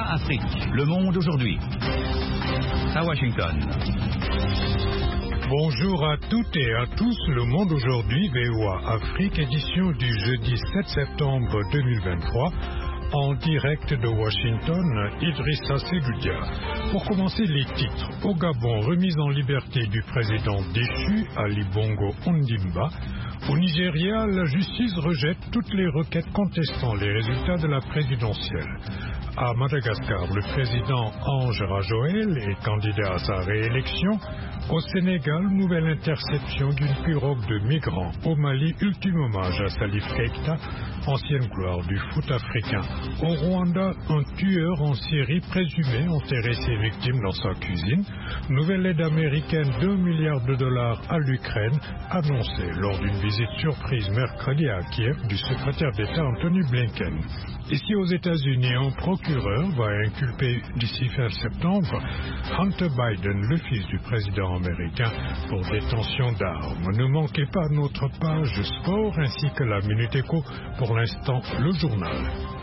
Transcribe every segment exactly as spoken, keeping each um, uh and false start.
A Afrique, le monde aujourd'hui. À Washington. Bonjour à toutes et à tous, le monde aujourd'hui, V O A Afrique, édition du jeudi sept septembre deux mille vingt-trois. En direct de Washington, Idrissa Seloudia. Pour commencer, les titres. Au Gabon, remise en liberté du président déchu, Ali Bongo Ondimba. Au Nigeria, la justice rejette toutes les requêtes contestant les résultats de la présidentielle. À Madagascar, le président Ange Rajoel est candidat à sa réélection. Au Sénégal, nouvelle interception d'une pirogue de migrants. Au Mali, ultime hommage à Salif Keita, ancienne gloire du foot africain. Au Rwanda, un tueur en série présumé enterrer ses victimes dans sa cuisine. Nouvelle aide américaine d'un milliard de dollars à l'Ukraine, annoncée lors d'une visite surprise mercredi à Kiev du secrétaire d'État Anthony Blinken. Ici aux États-Unis, un procureur va inculper d'ici fin septembre Hunter Biden, le fils du président américain, pour détention d'armes. Ne manquez pas notre page sport ainsi que la Minute Éco. Pour l'instant, le journal.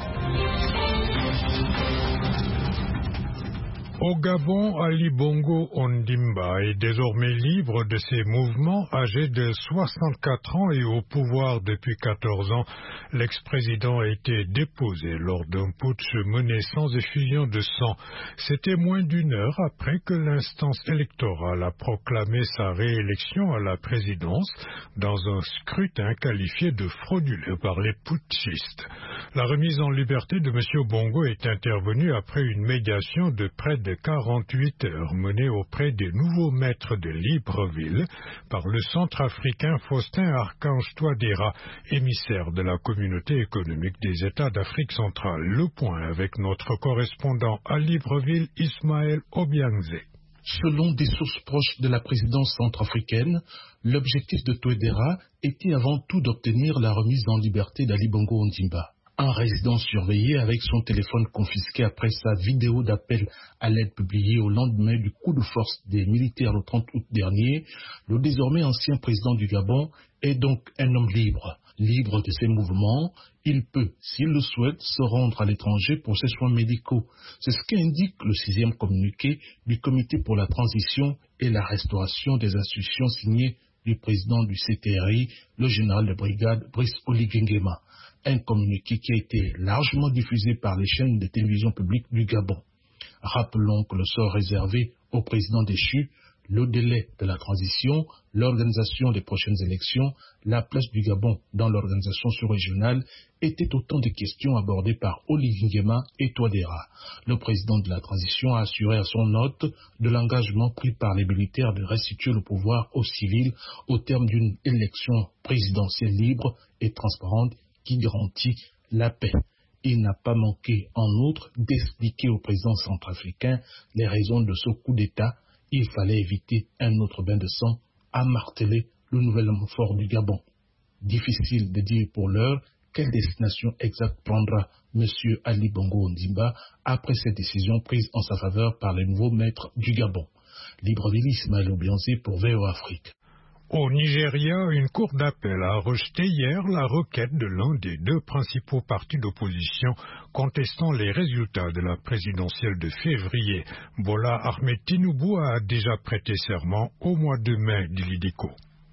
Au Gabon, Ali Bongo Ondimba est désormais libre de ses mouvements. Âgé de soixante-quatre ans et au pouvoir depuis quatorze ans, l'ex-président a été déposé lors d'un putsch mené sans effusion de sang. C'était moins d'une heure après que l'instance électorale a proclamé sa réélection à la présidence dans un scrutin qualifié de frauduleux par les putschistes. La remise en liberté de M. Bongo est intervenue après une médiation de près de quarante-huit heures menée auprès des nouveaux maîtres de Libreville par le centrafricain Faustin Archange Touadéra, émissaire de la communauté économique des États d'Afrique centrale. Le point avec notre correspondant à Libreville, Ismaël Obiangze. Selon des sources proches de la présidence centrafricaine, l'objectif de Touadéra était avant tout d'obtenir la remise en liberté d'Ali Bongo Ondimba. Un résident surveillé avec son téléphone confisqué après sa vidéo d'appel à l'aide publiée au lendemain du coup de force des militaires le trente août dernier, le désormais ancien président du Gabon est donc un homme libre. Libre de ses mouvements, il peut, s'il le souhaite, se rendre à l'étranger pour ses soins médicaux. C'est ce qu'indique le sixième communiqué du Comité pour la transition et la restauration des institutions signé du président du C T R I, le général de brigade Brice Oligui Nguema. Un communiqué qui a été largement diffusé par les chaînes de télévision publiques du Gabon. Rappelons que le sort réservé au président déchu, le délai de la transition, l'organisation des prochaines élections, la place du Gabon dans l'organisation sous-régionale étaient autant de questions abordées par Oligui Nguema et Touadéra. Le président de la transition a assuré à son hôte de l'engagement pris par les militaires de restituer le pouvoir aux civils au terme d'une élection présidentielle libre et transparente qui garantit la paix. Il n'a pas manqué, en outre, d'expliquer au président centrafricain les raisons de ce coup d'État. Il fallait éviter un autre bain de sang, a martelé le nouvel homme fort du Gabon. Difficile de dire pour l'heure quelle destination exacte prendra M. Ali Bongo Ondimba après cette décision prise en sa faveur par les nouveaux maîtres du Gabon. Libreville, Ismaël Obiangze pour V O A Afrique. Au Nigeria, une cour d'appel a rejeté hier la requête de l'un des deux principaux partis d'opposition contestant les résultats de la présidentielle de février. Bola Ahmed Tinubu a déjà prêté serment au mois de mai, dit l'I D E C O.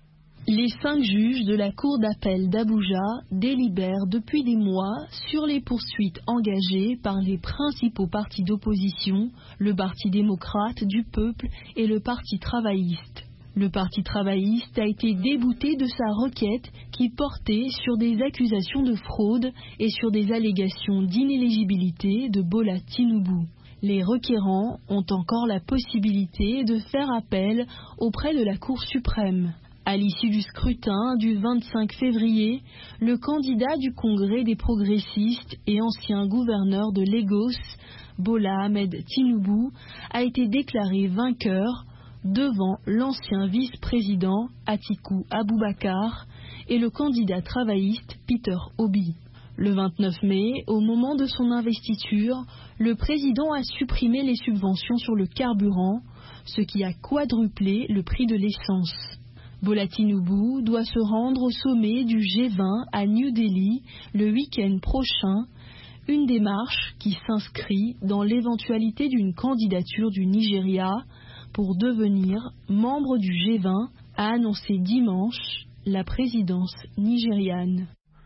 Les cinq juges de la cour d'appel d'Abuja délibèrent depuis des mois sur les poursuites engagées par les principaux partis d'opposition, le Parti démocrate du peuple et le Parti travailliste. Le Parti travailliste a été débouté de sa requête qui portait sur des accusations de fraude et sur des allégations d'inéligibilité de Bola Tinubu. Les requérants ont encore la possibilité de faire appel auprès de la Cour suprême. À l'issue du scrutin du vingt-cinq février, le candidat du Congrès des progressistes et ancien gouverneur de Lagos, Bola Ahmed Tinubu, a été déclaré vainqueur devant l'ancien vice-président Atiku Abubakar et le candidat travailliste Peter Obi. Le vingt-neuf mai, au moment de son investiture, le président a supprimé les subventions sur le carburant, ce qui a quadruplé le prix de l'essence. Bola Tinubu doit se rendre au sommet du G vingt à New Delhi le week-end prochain, Une démarche qui s'inscrit dans l'éventualité d'une candidature du Nigeria pour devenir membre du G vingt, a annoncé dimanche la présidence nigériane.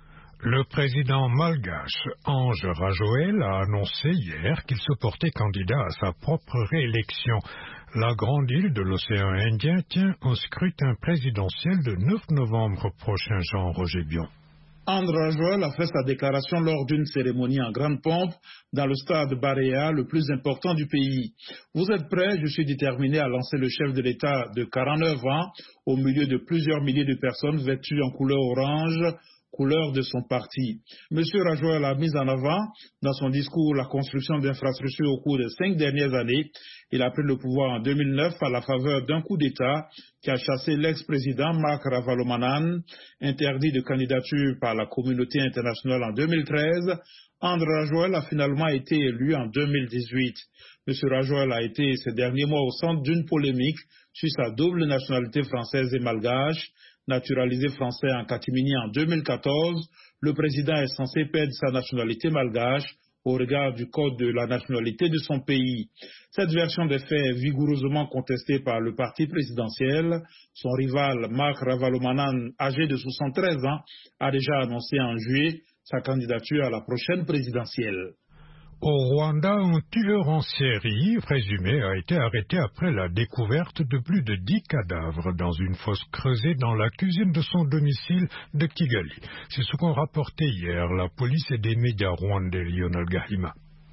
Le président malgache Ange Rajoel a annoncé hier qu'il se portait candidat à sa propre réélection. La grande île de l'océan Indien tient un scrutin présidentiel de neuf novembre prochain, Jean-Roger Bion. Ange Rajoel a fait sa déclaration lors d'une cérémonie en grande pompe dans le stade Barea, le plus important du pays. Vous êtes prêts? Je suis déterminé à lancer le chef de l'État de quarante-neuf ans au milieu de plusieurs milliers de personnes vêtues en couleur orange, couleur de son parti. Monsieur Rajoel a mis en avant dans son discours la construction d'infrastructures au cours des cinq dernières années. Il a pris le pouvoir en deux mille neuf à la faveur d'un coup d'État qui a chassé l'ex-président Marc Ravalomanane, interdit de candidature par la communauté internationale en deux mille treize. Ange Rajoel a finalement été élu en deux mille dix-huit. Monsieur Rajoel a été ces derniers mois au centre d'une polémique sur sa double nationalité française et malgache. Naturalisé français en catimini en deux mille quatorze, le président est censé perdre sa nationalité malgache au regard du code de la nationalité de son pays. Cette version des faits est vigoureusement contestée par le parti présidentiel. Son rival Marc Ravalomanane, âgé de soixante-treize ans, a déjà annoncé en juillet sa candidature à la prochaine présidentielle. Au Rwanda, un tueur en série présumé a été arrêté après la découverte de plus de dix cadavres dans une fosse creusée dans la cuisine de son domicile de Kigali. C'est ce qu'ont rapporté hier la police et des médias rwandais. Lionel Gahima.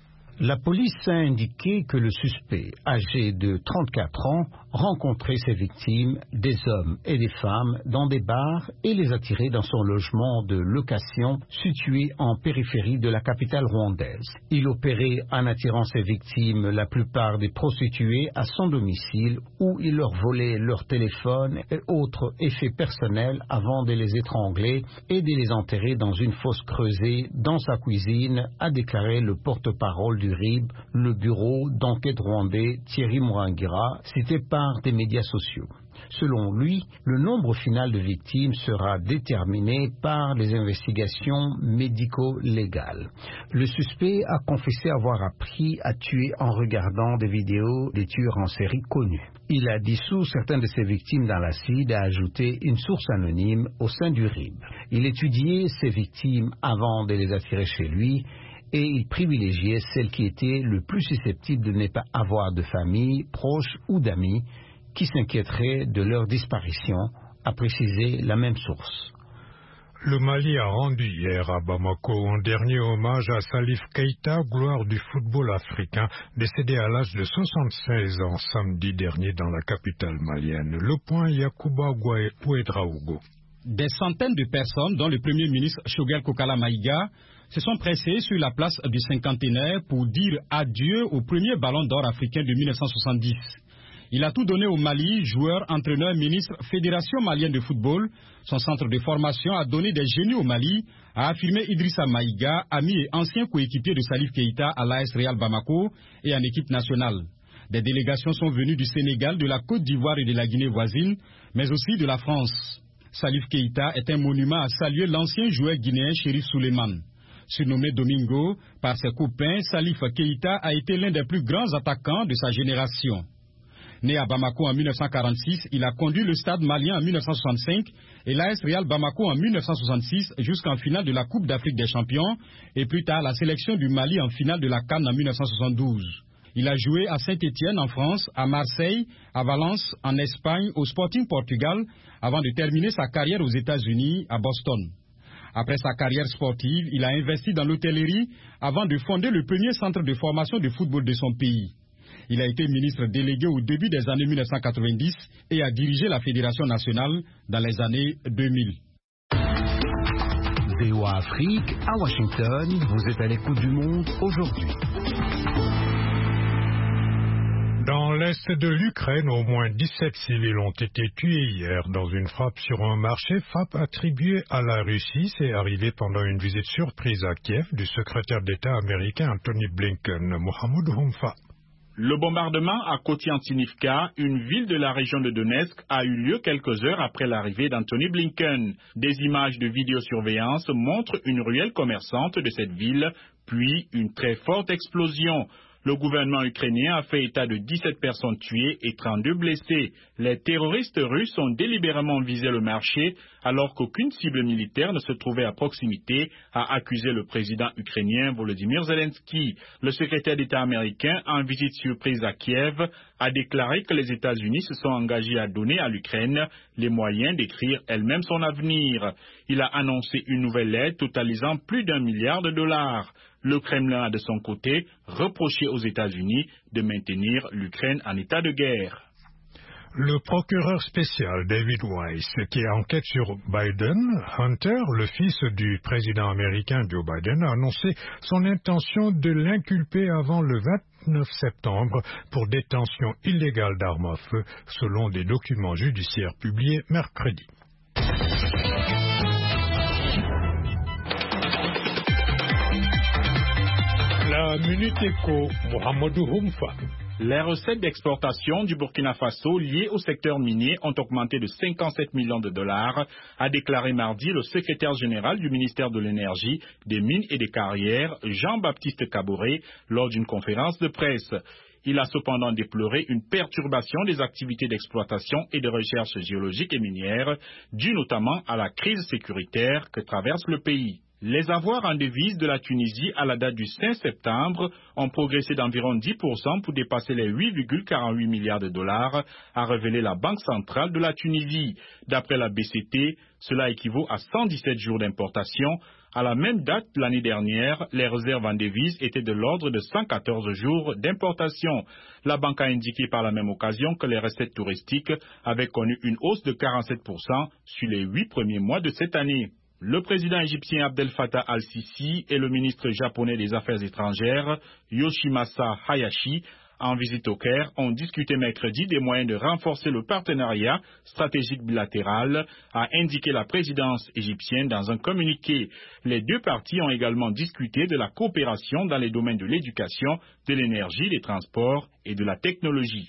La police a indiqué que le suspect, âgé de trente-quatre ans, rencontrait ses victimes, des hommes et des femmes, dans des bars et les attirait dans son logement de location situé en périphérie de la capitale rwandaise. Il opérait en attirant ses victimes, la plupart des prostituées, à son domicile où il leur volait leur téléphone et autres effets personnels avant de les étrangler et de les enterrer dans une fosse creusée dans sa cuisine, a déclaré le porte-parole du R I B, le bureau d'enquête rwandais Thierry Mourangira, cité par des médias sociaux. Selon lui, le nombre final de victimes sera déterminé par les investigations médico-légales. Le suspect a confessé avoir appris à tuer en regardant des vidéos des tueurs en série connus. Il a dissous certaines de ses victimes dans l'acide et a ajouté une source anonyme au sein du R I B. Il étudiait ses victimes avant de les attirer chez lui et il privilégiait celles qui étaient le plus susceptibles de ne pas avoir de famille, proches ou d'amis qui s'inquiéteraient de leur disparition, a précisé la même source. Le Mali a rendu hier à Bamako un dernier hommage à Salif Keita, gloire du football africain, décédé à l'âge de soixante-seize ans samedi dernier dans la capitale malienne. Le point Yacouba Ouedraogo. Des centaines de personnes, dont le Premier ministre Choguel Kokala Maïga, se sont pressés sur la place du cinquantenaire pour dire adieu au premier ballon d'or africain de mille neuf cent soixante-dix. Il a tout donné au Mali, joueur, entraîneur, ministre, Fédération malienne de football. Son centre de formation a donné des génies au Mali, a affirmé Idrissa Maïga, ami et ancien coéquipier de Salif Keita à l'A S Real Bamako et en équipe nationale. Des délégations sont venues du Sénégal, de la Côte d'Ivoire et de la Guinée voisine, mais aussi de la France. Salif Keita est un monument à saluer l'ancien joueur guinéen Chérif Souleymane. Surnommé Domingo par ses copains, Salif Keita a été l'un des plus grands attaquants de sa génération. Né à Bamako en mille neuf cent quarante-six, il a conduit le Stade malien en mille neuf cent soixante-cinq et l'A S Real Bamako en mille neuf cent soixante-six jusqu'en finale de la Coupe d'Afrique des Champions et plus tard la sélection du Mali en finale de la CAN en mille neuf cent soixante-douze. Il a joué à Saint-Étienne en France, à Marseille, à Valence, en Espagne, au Sporting Portugal, avant de terminer sa carrière aux États-Unis, à Boston. Après sa carrière sportive, il a investi dans l'hôtellerie avant de fonder le premier centre de formation de football de son pays. Il a été ministre délégué au début des années mille neuf cent quatre-vingt-dix et a dirigé la Fédération nationale dans les années deux mille. V O A Afrique, à Washington, vous êtes à l'écoute du monde aujourd'hui. Dans l'est de l'Ukraine, au moins dix-sept civils ont été tués hier dans une frappe sur un marché, frappe attribuée à la Russie. C'est arrivé pendant une visite surprise à Kiev du secrétaire d'État américain Antony Blinken. Mohamed Houmfa. Le bombardement à Kotiantinivka, une ville de la région de Donetsk, a eu lieu quelques heures après l'arrivée d'Anthony Blinken. Des images de vidéosurveillance montrent une ruelle commerçante de cette ville, puis une très forte explosion. Le gouvernement ukrainien a fait état de dix-sept personnes tuées et trente-deux blessées. Les terroristes russes ont délibérément visé le marché alors qu'aucune cible militaire ne se trouvait à proximité, a accusé le président ukrainien Volodymyr Zelensky. Le secrétaire d'État américain, en visite surprise à Kiev, a déclaré que les États-Unis se sont engagés à donner à l'Ukraine les moyens d'écrire elle-même son avenir. Il a annoncé une nouvelle aide totalisant plus d'un milliard de dollars. Le Kremlin a de son côté reproché aux États-Unis de maintenir l'Ukraine en état de guerre. Le procureur spécial David Weiss, qui enquête sur Biden, Hunter, le fils du président américain Joe Biden, a annoncé son intention de l'inculper avant le vingt-neuf septembre pour détention illégale d'armes à feu, selon des documents judiciaires publiés mercredi. La Minute Éco, Mohamedou Houmfa. Les recettes d'exportation du Burkina Faso liées au secteur minier ont augmenté de cinquante-sept millions de dollars, a déclaré mardi le secrétaire général du ministère de l'Énergie, des Mines et des Carrières, Jean-Baptiste Kaboré, lors d'une conférence de presse. Il a cependant déploré une perturbation des activités d'exploitation et de recherche géologique et minière, due notamment à la crise sécuritaire que traverse le pays. Les avoirs en devises de la Tunisie à la date du cinq septembre ont progressé d'environ dix pour cent pour dépasser les huit virgule quarante-huit milliards de dollars, a révélé la Banque centrale de la Tunisie. D'après la B C T, cela équivaut à cent dix-sept jours d'importation. À la même date l'année dernière, les réserves en devises étaient de l'ordre de cent quatorze jours d'importation. La banque a indiqué par la même occasion que les recettes touristiques avaient connu une hausse de quarante-sept pour cent sur les huit premiers mois de cette année. Le président égyptien Abdel Fattah al-Sisi et le ministre japonais des Affaires étrangères, Yoshimasa Hayashi, en visite au Caire, ont discuté mercredi des moyens de renforcer le partenariat stratégique bilatéral, a indiqué la présidence égyptienne dans un communiqué. Les deux parties ont également discuté de la coopération dans les domaines de l'éducation, de l'énergie, des transports et de la technologie.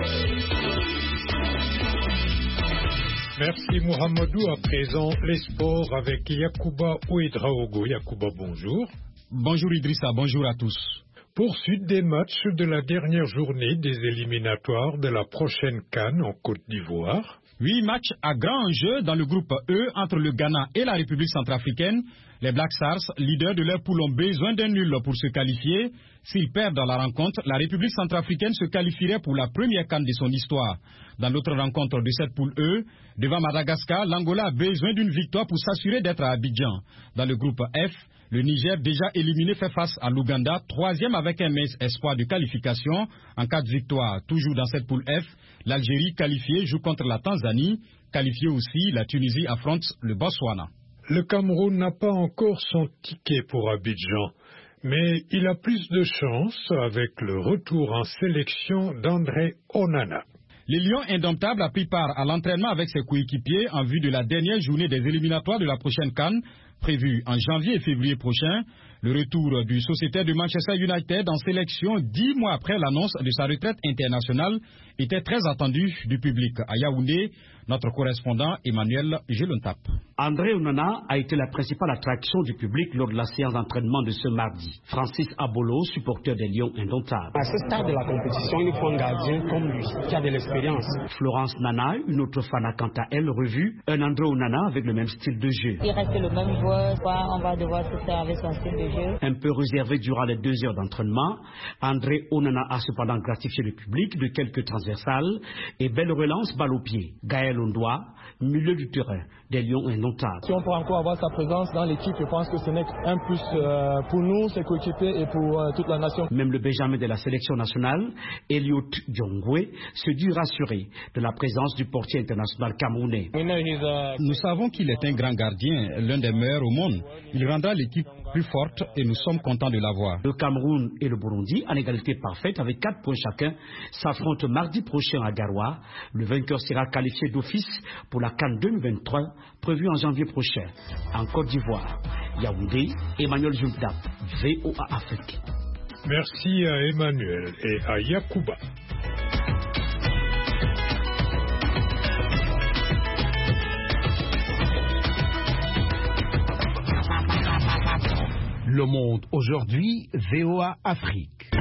Merci Mohamedou. À présent, les sports avec Yacouba Ouedraogo. Yacouba, bonjour. Bonjour Idrissa, bonjour à tous. Poursuite des matchs de la dernière journée des éliminatoires de la prochaine CAN en Côte d'Ivoire. Huit matchs à grand enjeu dans le groupe E entre le Ghana et la République centrafricaine. Les Black Stars, leaders de leur poule, ont besoin d'un nul pour se qualifier. S'ils perdent dans la rencontre, la République centrafricaine se qualifierait pour la première CAN de son histoire. Dans l'autre rencontre de cette poule E, devant Madagascar, l'Angola a besoin d'une victoire pour s'assurer d'être à Abidjan. Dans le groupe F, le Niger, déjà éliminé, fait face à l'Ouganda, troisième avec un mince espoir de qualification en cas de victoire. Toujours dans cette poule F, l'Algérie qualifiée joue contre la Tanzanie. Qualifiée aussi, la Tunisie affronte le Botswana. Le Cameroun n'a pas encore son ticket pour Abidjan, mais il a plus de chance avec le retour en sélection d'André Onana. Les Lions indomptables a pris part à l'entraînement avec ses coéquipiers en vue de la dernière journée des éliminatoires de la prochaine CAN, prévue en janvier et février prochain. Le retour du sociétaire de Manchester United en sélection dix mois après l'annonce de sa retraite internationale était très attendu du public. À Yaoundé, notre correspondant Emmanuel Gelontap. André Onana a été la principale attraction du public lors de la séance d'entraînement de ce mardi. Francis Abolo, supporter des Lions indomptables. À ce stade de la compétition, il faut un gardien comme lui, qui a de l'expérience. Florence Nana, une autre fan, a quant à elle revu un André Onana avec le même style de jeu. Il reste le même joueur, on va devoir se faire avec son style de jeu. Un peu réservé durant les deux heures d'entraînement, André Onana a cependant gratifié le public de quelques transversales et belle relance balle au pied. Gaël Ondoa, milieu du terrain des Lions indomptables. Si on peut encore avoir sa présence dans l'équipe, je pense que ce n'est qu'un plus euh, pour nous, ses coéquipiers et pour euh, toute la nation. Même le Benjamin de la sélection nationale, Eliot Diongwe, se dit rassuré de la présence du portier international camerounais. Nous savons qu'il est un grand gardien, l'un des meilleurs au monde. Il rendra l'équipe plus forte et nous sommes contents de l'avoir. Le Cameroun et le Burundi, en égalité parfaite avec quatre points chacun, s'affrontent mardi prochain à Garoua. Le vainqueur sera qualifié d'office pour la CAN deux mille vingt-trois, prévue en janvier prochain. En Côte d'Ivoire, Yaoundé, Emmanuel Juntap, V O A Afrique. Merci à Emmanuel et à Yacouba. Le Monde aujourd'hui, V O A Afrique.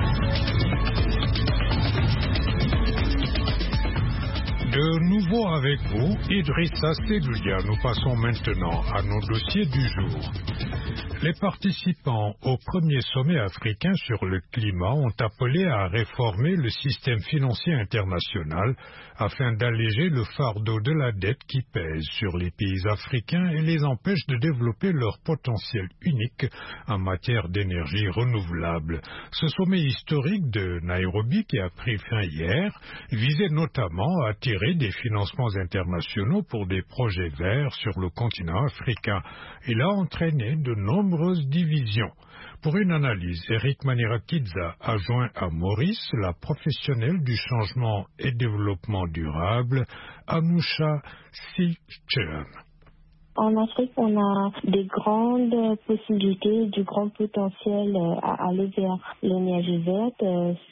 De nouveau avec vous, Idrissa Seloudia. Nous passons maintenant à nos dossiers du jour. Les participants au premier sommet africain sur le climat ont appelé à réformer le système financier international afin d'alléger le fardeau de la dette qui pèse sur les pays africains et les empêche de développer leur potentiel unique en matière d'énergie renouvelable. Ce sommet historique de Nairobi, qui a pris fin hier, visait notamment à attirer des financements internationaux pour des projets verts sur le continent africain. Il a entraîné de nombreuses divisions. Pour une analyse, Eric Manirakidza a joint à Maurice la professionnelle du changement et développement durable, Anusha Sichern. En Afrique, on a des grandes possibilités, du grand potentiel à aller vers l'énergie verte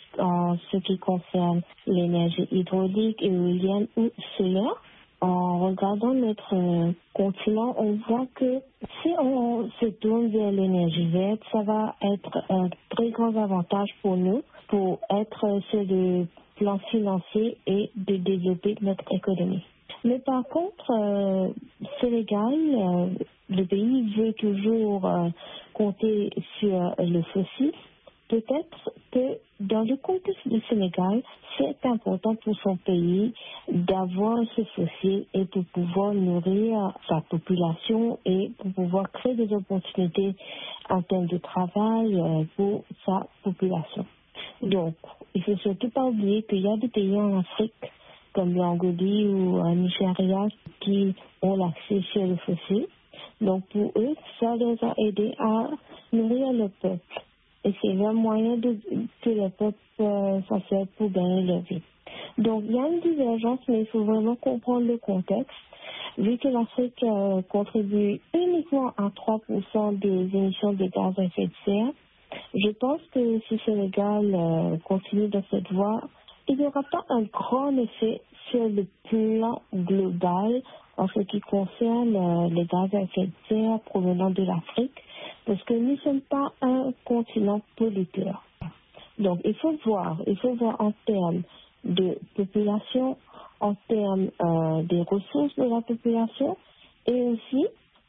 en ce qui concerne l'énergie hydraulique, éolienne ou solaire. En regardant notre continent, on voit que si on se tourne vers l'énergie verte, ça va être un très grand avantage pour nous, pour être sur le plan financier et de développer notre économie. Mais par contre, euh, Sénégal, euh, le pays veut toujours euh, compter sur le fossile. Peut-être que dans le contexte du Sénégal, c'est important pour son pays d'avoir ce fossile et pour pouvoir nourrir sa population et pour pouvoir créer des opportunités en termes de travail pour sa population. Donc, il ne faut surtout pas oublier qu'il y a des pays en Afrique comme l'Angolie ou le Nigeria qui ont l'accès sur le fossile. Donc, pour eux, ça les a aidés à nourrir le peuple. Et c'est un moyen de, que le peuple euh, s'en sert pour gagner leur vie. Donc, il y a une divergence, mais il faut vraiment comprendre le contexte. Vu que l'Afrique euh, contribue uniquement à trois pour cent des émissions de gaz à effet de serre, je pense que si le Sénégal euh, continue dans cette voie, il n'y aura pas un grand effet sur le plan global en ce qui concerne euh, les gaz à effet de serre provenant de l'Afrique, parce que nous ne sommes pas un continent polluteur. Donc, il faut voir, il faut voir en termes de population, en termes euh, des ressources de la population, et aussi,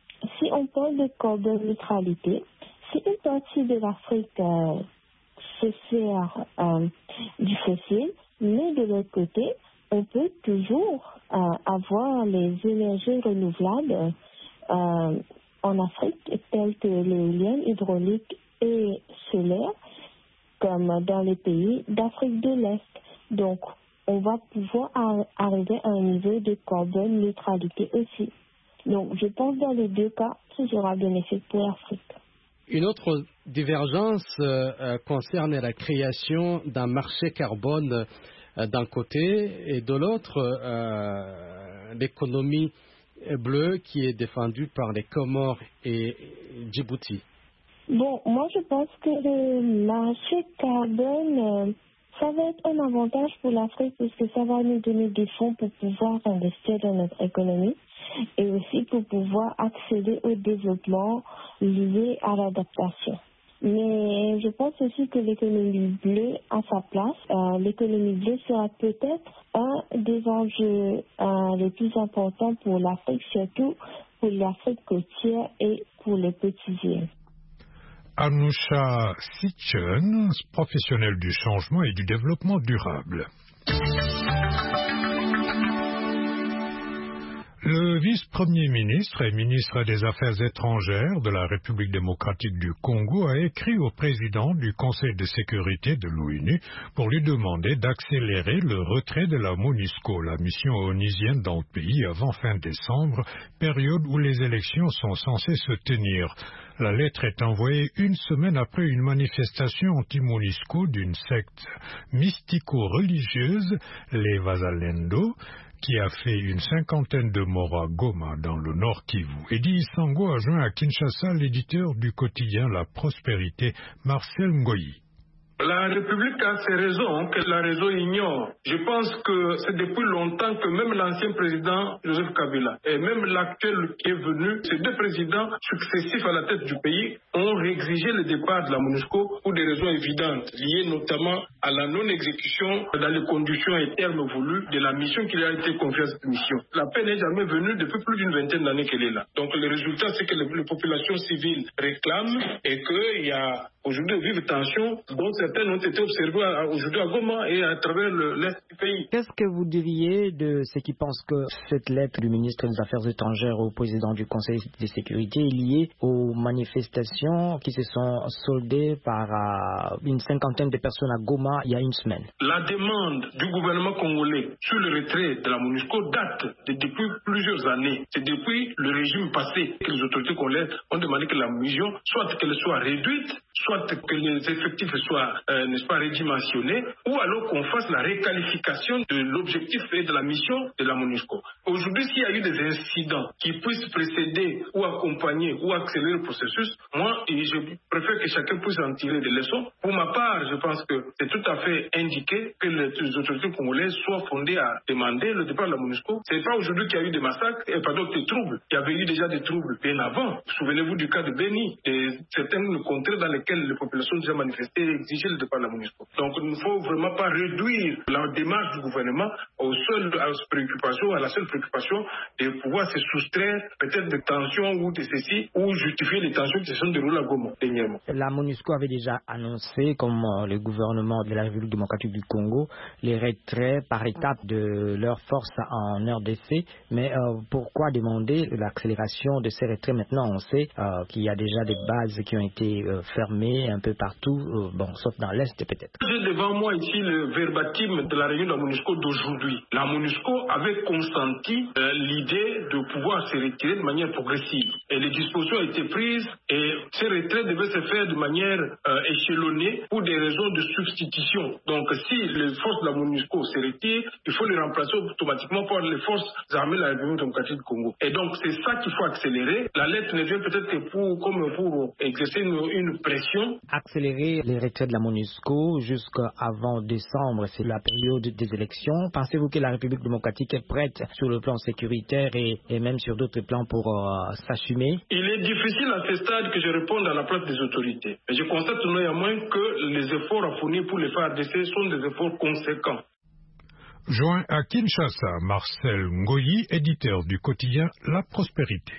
si on parle de carbone neutralité, si une partie de l'Afrique euh, se sert euh, du fossile, mais de l'autre côté, on peut toujours euh, avoir les énergies renouvelables euh, en Afrique, telles que l'éolienne hydraulique et solaire, comme dans les pays d'Afrique de l'Est. Donc, on va pouvoir arriver à un niveau de carbone neutralité aussi. Donc, je pense que dans les deux cas, ce sera bénéfique pour l'Afrique. Une autre divergence euh, concerne la création d'un marché carbone euh, d'un côté et de l'autre, euh, l'économie bleue qui est défendue par les Comores et Djibouti. Bon, moi je pense que le marché carbone, euh, ça va être un avantage pour l'Afrique parce que ça va nous donner des fonds pour pouvoir investir dans notre économie et aussi pour pouvoir accéder au développement lié à l'adaptation. Mais je pense aussi que l'économie bleue a sa place. Euh, l'économie bleue sera peut-être un des enjeux euh, les plus importants pour l'Afrique, surtout pour l'Afrique côtière et pour les petits îles. Anusha Sichern, professionnelle du changement et du développement durable. Le vice-premier ministre et ministre des Affaires étrangères de la République démocratique du Congo a écrit au président du Conseil de sécurité de l'ONU pour lui demander d'accélérer le retrait de la MONUSCO, la mission onusienne dans le pays, avant fin décembre, période où les élections sont censées se tenir. La lettre est envoyée une semaine après une manifestation anti-MONUSCO d'une secte mystico-religieuse, les Wazalendo, qui a fait une cinquantaine de morts à Goma, dans le Nord Kivu. Eddie Sango a joint à Kinshasa l'éditeur du quotidien La Prospérité, Marcel Ngoyi. La République a ses raisons que la réseau ignore. Je pense que c'est depuis longtemps que même l'ancien président Joseph Kabila et même l'actuel qui est venu, ces deux présidents successifs à la tête du pays ont exigé le départ de la MONUSCO pour des raisons évidentes, liées notamment à la non-exécution dans les conditions et termes voulus de la mission qui a été confiée à cette mission. La paix n'est jamais venue depuis plus d'une vingtaine d'années qu'elle est là. Donc le résultat, c'est que les, les populations civiles réclament et qu'il y a aujourd'hui de vives tensions, dont certaines ont été observées aujourd'hui à Goma et à travers l'est du pays. Qu'est-ce que vous diriez de ceux qui pensent que cette lettre du ministre des Affaires étrangères au président du Conseil de sécurité est liée aux manifestations qui se sont soldées par uh, une cinquantaine de personnes à Goma il y a une semaine? La demande du gouvernement congolais sur le retrait de la MONUSCO date de depuis plusieurs années. C'est depuis le régime passé que les autorités congolaises ont demandé que la mission, soit qu'elle soit réduite, soit que les effectifs soient, euh, n'est-ce pas, redimensionnés, ou alors qu'on fasse la réqualification de l'objectif et de la mission de la MONUSCO. Aujourd'hui, s'il y a eu des incidents qui puissent précéder ou accompagner ou accélérer le processus, moi, je préfère que chacun puisse en tirer des leçons. Pour ma part, je pense que c'est tout à fait indiqué que les autorités congolaises soient fondées à demander le départ de la MONUSCO. Ce n'est pas aujourd'hui qu'il y a eu des massacres et pas d'autres troubles. Il y avait eu déjà des troubles bien avant. Souvenez-vous du cas de Beni et certaines contrées dans lesquelles les populations ont déjà manifesté et exigé le départ de la MONUSCO. Donc il ne faut vraiment pas réduire la démarche du gouvernement aux seules préoccupations, à la seule préoccupation de pouvoir se soustraire peut-être des tensions ou de ceci, ou justifier les tensions qui se sont déroulées à Goma dernièrement. La MONUSCO avait déjà annoncé, comme le gouvernement de la République démocratique du Congo, les retraits par étapes de leurs forces en R D C. Mais euh, pourquoi demander l'accélération de ces retraits maintenant? On sait euh, qu'il y a déjà des bases qui ont été euh, fermées un peu partout, euh, bon, sauf dans l'Est peut-être. J'ai devant moi ici le verbatim de la réunion de la MONUSCO d'aujourd'hui. La MONUSCO avait consenti euh, l'idée de pouvoir se retirer de manière progressive. Et les dispositions ont été prises et ces retraits devaient se faire de manière euh, échelonnée pour des raisons de substitution. Donc si les forces de la MONUSCO se retirent, il faut les remplacer automatiquement par les forces armées de la République démocratique du Congo. Et donc c'est ça qu'il faut accélérer. La lettre ne vient peut-être que pour, comme pour exercer une, une pression. Accélérer les retraits de la MONUSCO jusqu'avant décembre, c'est la période des élections. Pensez-vous que la République démocratique est prête sur le plan sécuritaire et, et même sur d'autres plans pour euh, s'assumer? Il est difficile à ce stade que je réponde à la place des autorités. Mais je constate néanmoins que les efforts à fournir pour les F A R D C sont des efforts conséquents. Joint à Kinshasa, Marcel Ngoyi, éditeur du quotidien La Prospérité.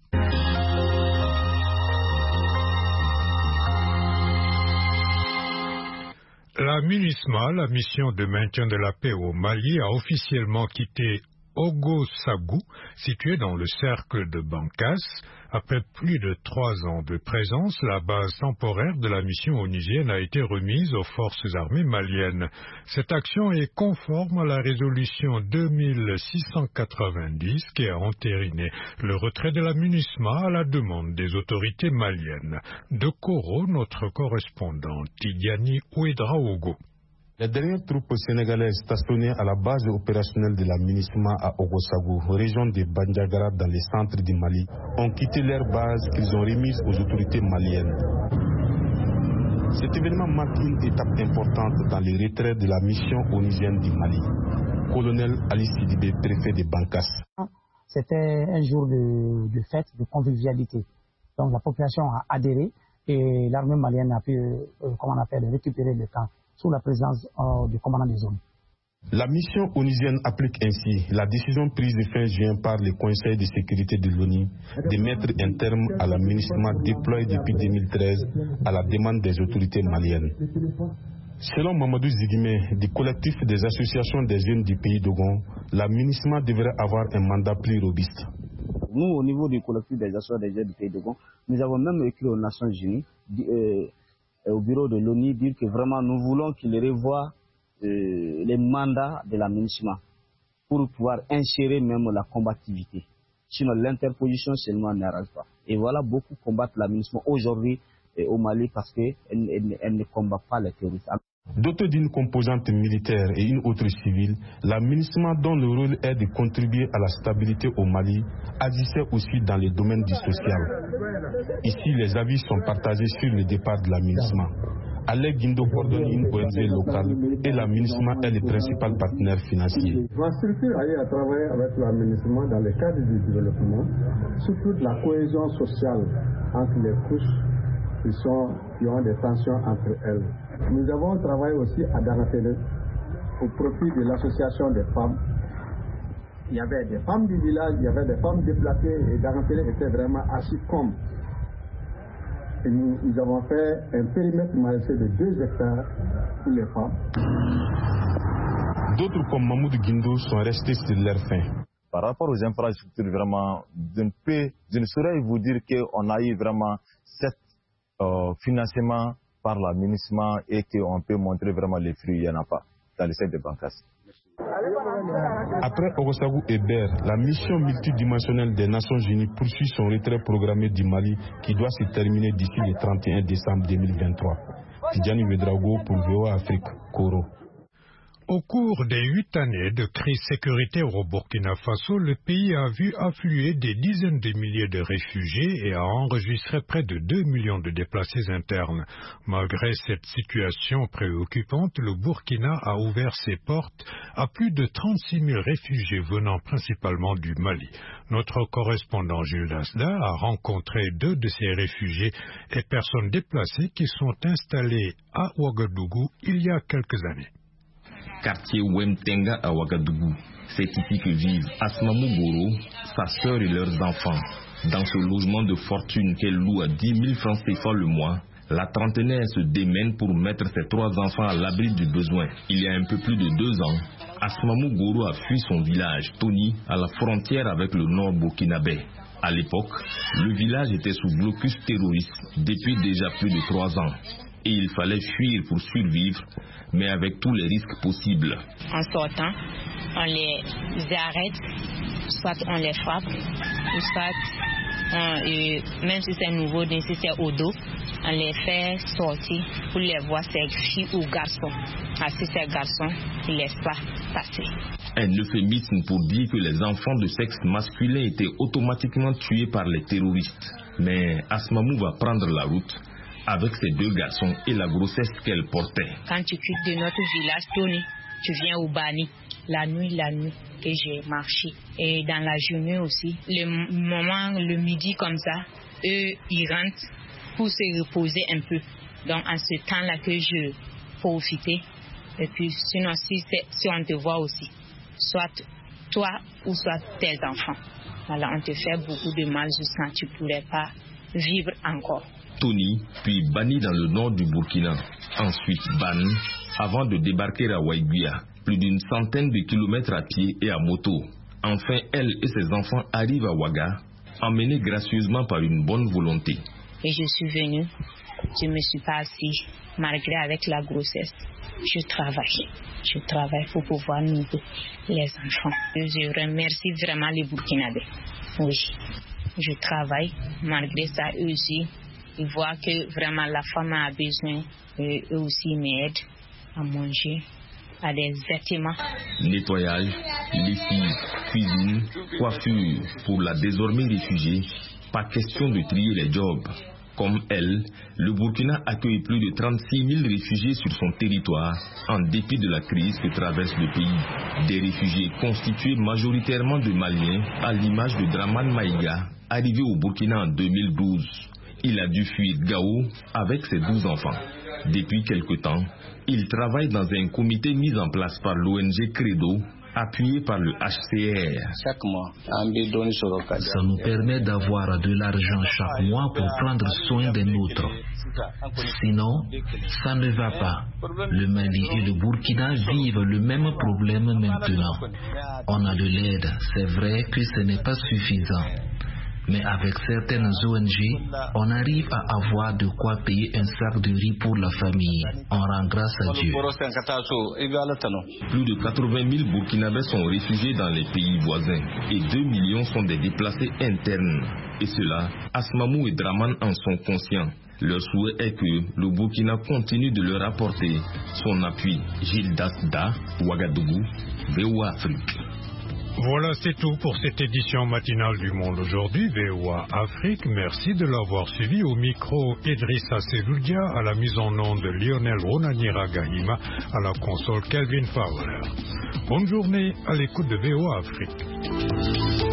La MINUSMA, la mission de maintien de la paix au Mali, a officiellement quitté Ogossagou, situé dans le cercle de Bankas. Après plus de trois ans de présence, la base temporaire de la mission onusienne a été remise aux forces armées maliennes. Cette action est conforme à la résolution deux mille six cent quatre-vingt-dix qui a entériné le retrait de la MINUSMA à la demande des autorités maliennes. De Koro, notre correspondant Tidiani Ouedraogo. Les dernières troupes sénégalaises stationnées à la base opérationnelle de la MINUSMA à Ogossagou, région de Bandiagara dans le centre du Mali, ont quitté leur base qu'ils ont remise aux autorités maliennes. Cet événement marque une étape importante dans le retrait de la mission onusienne du Mali. Colonel Ali Sidibé, préfet de Bankas. C'était un jour de, de fête, de convivialité. Donc la population a adhéré et l'armée malienne a pu, euh, comment on appelle, récupérer le camp sous la présence euh, du commandant des zones. La mission onusienne applique ainsi la décision prise fin juin par le Conseil de sécurité de l'ONU de mettre un terme à la MINUSMA déployée depuis deux mille treize à la demande des autorités maliennes. Selon Mamadou Zigime, du collectif des associations des jeunes du pays d'Ogon, la MINUSMA devrait avoir un mandat plus robuste. Nous, au niveau du collectif des associations des jeunes du pays d'Ogon, nous avons même écrit aux Nations Unies, euh, au bureau de l'ONU, dire que vraiment nous voulons qu'il revoie euh, les mandats de la MINUSMA pour pouvoir insérer même la combativité. Sinon l'interposition seulement n'arrange pas. Et voilà, beaucoup combattent la MINUSMA aujourd'hui euh, au Mali parce qu'elle elle, elle ne combat pas les terroristes. Dotée d'une composante militaire et une autre civile, la MINUSMA, dont le rôle est de contribuer à la stabilité au Mali, agissait aussi dans le domaine du social. Ici, les avis sont partagés sur le départ de la MINUSMA. Alec Guindo coordonne une O N G locale et la MINUSMA est le principal partenaire financier. Ma structure a travaillé avec la MINUSMA dans le cadre du développement, surtout de la cohésion sociale entre les couches qui, sont, qui ont des tensions entre elles. Nous avons travaillé aussi à Dangatele au profit de l'association des femmes. Il y avait des femmes du village, il y avait des femmes déplacées et Dangatele était vraiment assis comme. Et nous, nous avons fait un périmètre maraîcher de deux hectares pour les femmes. D'autres comme Mahmoud Guindo sont restés sur leur faim. Par rapport aux infrastructures, vraiment, je ne, peux, je ne saurais vous dire qu'on a eu vraiment cet euh, financement par la MINUSMA et qu'on peut montrer vraiment les fruits, il n'y en a pas dans le secteur de Bankas. Après Ogossagou et Ber, la mission multidimensionnelle des Nations Unies poursuit son retrait programmé du Mali qui doit se terminer d'ici le trente et un décembre deux mille vingt-trois. Tidjani Ouedraogo pour V O A Afrique, Koro. Au cours des huit années de crise sécuritaire au Burkina Faso, le pays a vu affluer des dizaines de milliers de réfugiés et a enregistré près de deux millions de déplacés internes. Malgré cette situation préoccupante, le Burkina a ouvert ses portes à plus de trente-six mille réfugiés venant principalement du Mali. Notre correspondant Jules Dasda a rencontré deux de ces réfugiés et personnes déplacées qui sont installés à Ouagadougou il y a quelques années. Quartier Wemtenga à Ouagadougou. C'est ici que vivent Asmamou Goro, sa sœur et leurs enfants. Dans ce logement de fortune qu'elle loue à dix mille francs C F A le mois, la trentenaire se démène pour mettre ses trois enfants à l'abri du besoin. Il y a un peu plus de deux ans, Asmamou Goro a fui son village, Tony, à la frontière avec le nord burkinabé. À l'époque, le village était sous blocus terroriste depuis déjà plus de trois ans. Et il fallait fuir pour survivre, mais avec tous les risques possibles. En sortant, on les arrête, soit on les frappe, ou soit, on, euh, même si c'est nouveau, si c'est au dos, on les fait sortir pour les voir c'est filles ou garçons. Ah, si c'est garçons, ils ne laissent pas passer. Un euphémisme pour dire que les enfants de sexe masculin étaient automatiquement tués par les terroristes. Mais Asmamou va prendre la route avec ses deux garçons et la grossesse qu'elle portait. Quand tu quittes de notre village, Tony, tu viens au Bani. La nuit, la nuit que j'ai marché. Et dans la journée aussi, le moment, le midi comme ça, eux, ils rentrent pour se reposer un peu. Donc, en ce temps-là que je profitais. Et puis, sinon, si, si on te voit aussi, soit toi ou soit tes enfants. Voilà, on te fait beaucoup de mal jusqu'à tu ne pourrais pas vivre encore. Tony, puis banni dans le nord du Burkina, ensuite Ban, avant de débarquer à Waiguia, plus d'une centaine de kilomètres à pied et à moto. Enfin, elle et ses enfants arrivent à Ouaga, emmenés gracieusement par une bonne volonté. Et je suis venue, je ne me suis pas assise, malgré avec la grossesse. Je travaille, je travaille pour pouvoir nourrir les enfants. Je remercie vraiment les Burkinabés. Oui, je travaille, malgré ça, eux aussi. Ils voient que vraiment la femme a besoin, et eux aussi m'aident à manger, à des vêtements. Nettoyage, lessive, cuisine, coiffure. Pour la désormais réfugiée, pas question de trier les jobs. Comme elle, le Burkina accueille plus de trente-six mille réfugiés sur son territoire, en dépit de la crise que traverse le pays. Des réfugiés constitués majoritairement de Maliens, à l'image de Draman Maïga, arrivé au Burkina en deux mille douze. Il a dû fuir Gao avec ses douze enfants. Depuis quelque temps, il travaille dans un comité mis en place par l'O N G Credo, appuyé par le H C R. Chaque mois, ça nous permet d'avoir de l'argent chaque mois pour prendre soin des nôtres. Sinon, ça ne va pas. Le Mali et le Burkina vivent le même problème maintenant. On a de l'aide, c'est vrai que ce n'est pas suffisant. Mais avec certaines O N G, on arrive à avoir de quoi payer un sac de riz pour la famille. On rend grâce à Dieu. Plus de quatre-vingt mille Burkinabés sont réfugiés dans les pays voisins et deux millions sont des déplacés internes. Et cela, Asmamou et Draman en sont conscients. Leur souhait est que le Burkina continue de leur apporter son appui. Gilles Dasda, Ouagadougou, V O A Afrique. Voilà, c'est tout pour cette édition matinale du Monde aujourd'hui, V O A Afrique. Merci de l'avoir suivi. Au micro, Idrissa Seloudia, à la mise en onde de Lionel Ronanira Gahima, à la console Kelvin Fowler. Bonne journée à l'écoute de V O A Afrique.